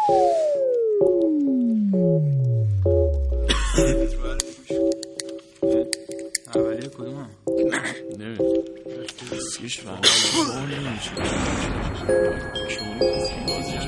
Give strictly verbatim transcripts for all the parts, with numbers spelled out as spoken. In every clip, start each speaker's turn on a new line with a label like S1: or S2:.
S1: اولیه کدوم هم؟
S2: نه سیش فهمه نمیشه چون بازیش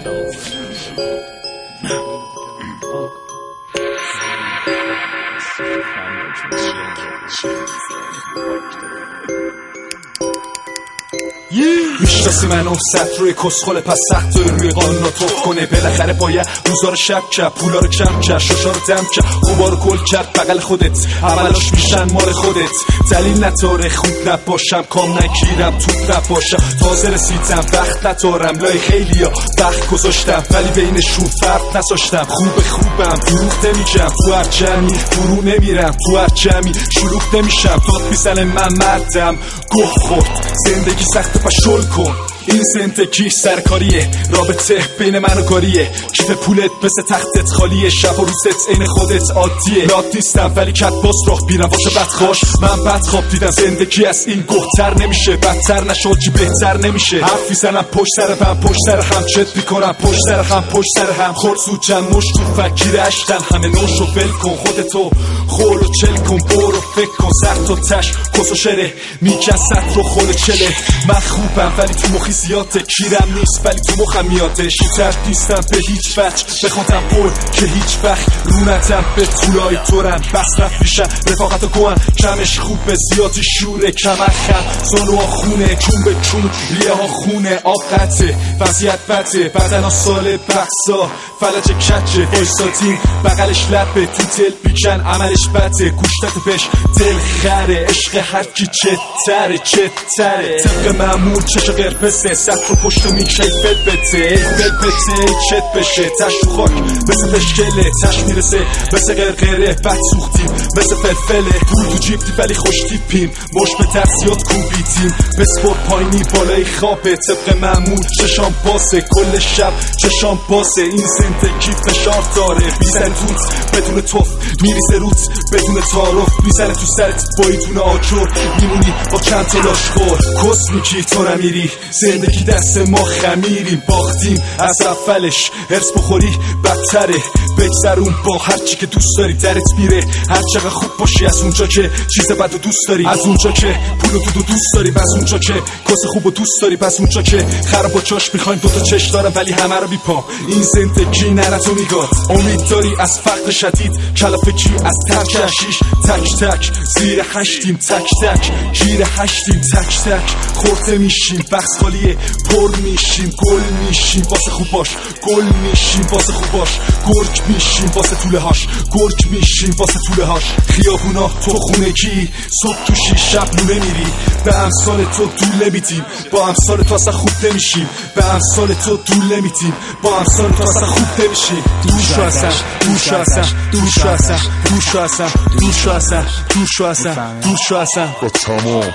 S3: میشناسی منو سطر روی کسخل پس سخت روی قانون رو توف کنه بالاخره باید روزا رو شب کرد پولا رو کم کرد شاشا رو دم کرد خوبا رو کل کرد بغل خودت عملاش میشن مال خودت دلیل نتاره خوب نباشم کام نگیرم توپ نباشم تازه رسیدم وقت ندارم لای خیلی ها وقت گذاشتم ولی بینشون فرق نذاشتم خوب خوبم دروغ نمیگم تو هر جمعی فرو نمیرم تو هر جمعی شلوغ نمیشم داد میزنه من مردم گه خورد زندگی سخت پس شل کن این زندگی سرکاریه رابطه بین من و کاریه کیف پولت مثل تختت خالیه شب و روزت عین خودت عادیه لاد نیستم ولی کت باز راه بیرم باشه بدخواش من بد خواب دیدم زندگی از این گهتر نمیشه بدتر نشد چی بهتر نمیشه حرف میزنم پشت سر هم پشت سر هم چت میکنم پشت سر هم پشت سر هم خورد زود جمع مشت تو فکیر اشتن همه نوش و ول کن خودتو خول و چل کن برو فکر کن سخت و تش کس و شره میکن سطر رو خول چله من خوبم ولی تو مخی زیاده کیرم نیست ولی تو مخم میاده شیطر نیستم به هیچ وجه بخوندم پر که هیچ وقت رو ندم به طولای طورم بس رفت میشن رفاقت و گوهم کمش خوبه زیادی شوره کمر خم زانو ها خونه چون به چون ریه ها خونه آب قطعه وضعیت بده بدن ها ساله بخصا فلج کچه وایسادیم بغلش لبه تو دل بیکن عملش بده گوشتت بش دل خره عشق هرکی چتره چتره طبق معمول چش قرپسه سطر رو پشت و میکشه فل بته فل بته چت بشه تش تو خاک مثل پشکله تش میرسه مثل قرقره بد سوختیم مثل فلفله پول تو جیب دی ولی خوش تیپیم مش به ترسیات کوبیتیم بسپور پایینی بالای خوابه طبق معمول چشام باسه کل شب چشام باسه این زندگی فشار داره بیزن توت بدون توف میریزه روت بدون تعارف میزنه تو سرت با ایتون آجر میمونی با چند تلاش خور کس میکی تو نمیری زندگی دست ما خمیریم باختیم از اولش هرس بخوری بدتره بگذرون با هرچی که دوست داری درت میره هر چقدر خوب باشی از اونجا که چیز بد و دوست داری از اونجا که پول و دود و دوست داری از اونجا که کس خوب و دوست داری از اونجا که خراب و چاش میخوایم دوتا چش دارم ولی همه رو بیپا این زندگی نرت و میگاد امید داری از فقر شدید کلافگی از ترک هشیش تک تک زیر هشتیم تک تک گیر هشتیم تک تک خورده میشیم بخص خالیه پر میشیم گل میشیم واسه خوباش گل میشیم واسه خوباش گرگ میشیم واسه طوله هاش گرگ میشیم واسه طوله هاش خیابونا تو خونگی صبح تو شیش شب نونه میری به امثال تو دول نمیدیم با امثال تو اصلا خوب نمیشیم به امثال تو دول نمیدیم با امثال تو اصلا خوب نمیشیم دوشو اصلا دوشو اصلا دوشو اصلا دوشو اصلا دوشو اصلا دوشو اصلا دوشو اصلا
S2: با تمام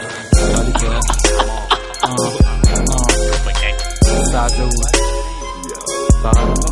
S1: ساده بود فقط